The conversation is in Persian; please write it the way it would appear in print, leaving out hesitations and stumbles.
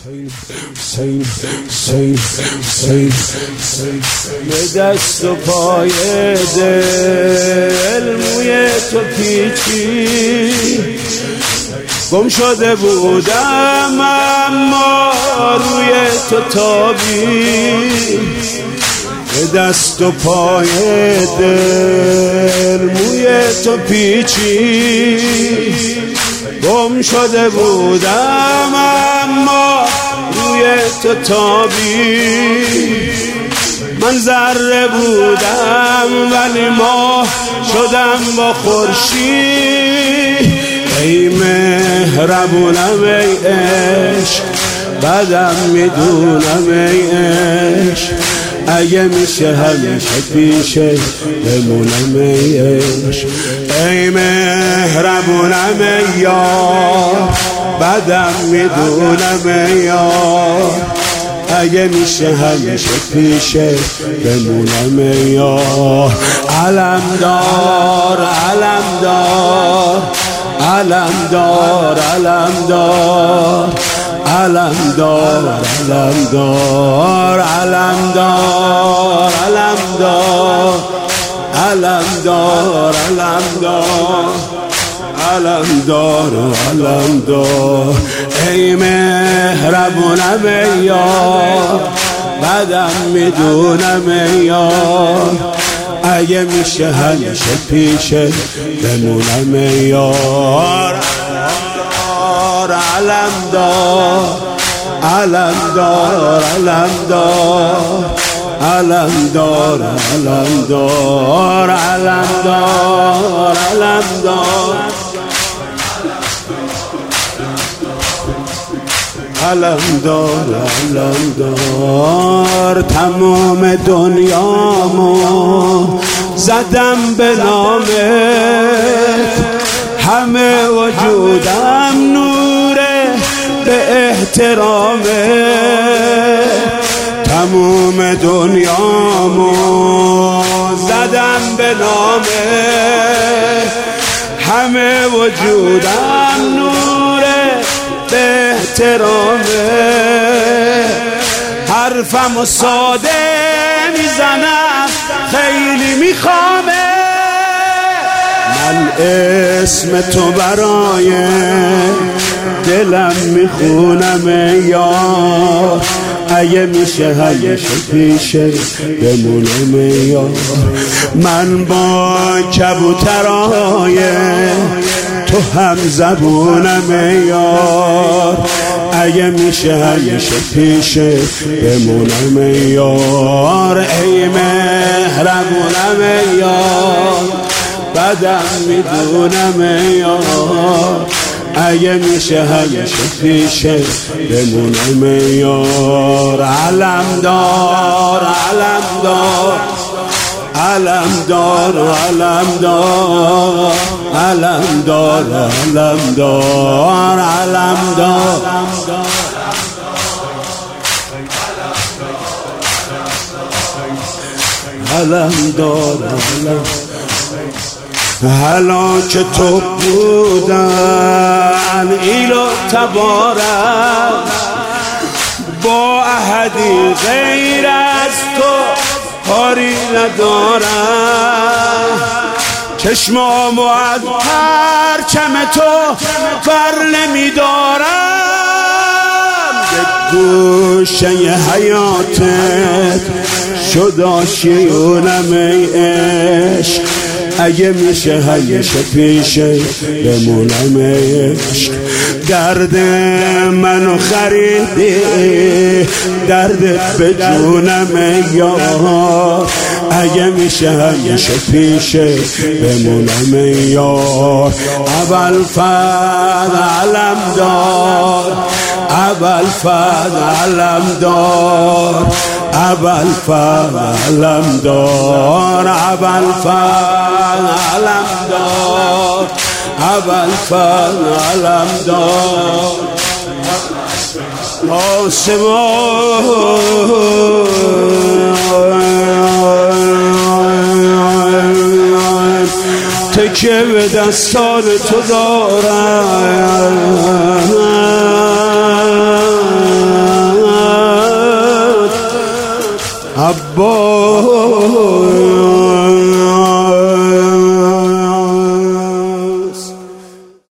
به دست و پای دل موی تو پیچی، گم شده بودم اما روی تو تابی. به دست و پای دل موی تو پیچی، گم شده بودم اما روی تو تابی. من ذره بودم ولی ماه شدم با خورشید. ای مهربونم ای عشق، بعدم میدونم ای عشق، اگه میشه همیشه پیشه بمونم ای عشق. ای مهربونم ای یار، بعدم میدونم ای یار، اگه میشه همیشه پیشه بمونم ای یار. علم دار علم دار علم دار علم دار علم دار علم دار علم دار علم دار علم دار علم دار علم دار علم دار. ای مهربونم ای یار، بعدم میدونم ای یار، اگه میشه همیشه پیشه بمونم ای یار. علم دار علم دار علم دار علم دار علم دار علم دار علم دار علم دار علم دار. تمام دنیامو زدم به نامت، همه وجودم نوره به احترامت. تمام دنیامو زدم به نامت، همه وجودم نوره به احترامت. حرفم و ساده میزنم خیلی میخوامه، من اسم تو برای دلم میخونم ای یار، اگه میشه همیشه پیشه بمونم ای یار. من با کبوترای تو هم زبونم ای یار، اگه میشه همیشه پیشه بمونم ای یار. ای مهربونم ای یار، بعدم میدونم ای یار، اگه میشه همیشه پیشه بمونم ای یار. علم دار علم دار علم دار علم دار علم دار علم دار علم دار علم دار علم. حالا که تو بودن ایلو تبارم، با احدی غیر از تو کاری ندارم. چشمامو از پرچم تو بر نمیدارم. به گوشه حیاتت شد آشیونم ای عشق، اگه میشه همیشه پیشه بمونم ای عشق. درد منو خریدی، دردت به جونم ای یار، اگه میشه همیشه پیشه بمونم ای یار. اول فد علم دار اول فد علم دار اول فد علم دار اول فد علم دار اول فد علم دار. آسمان تکیه به دستان تو دارم، عباس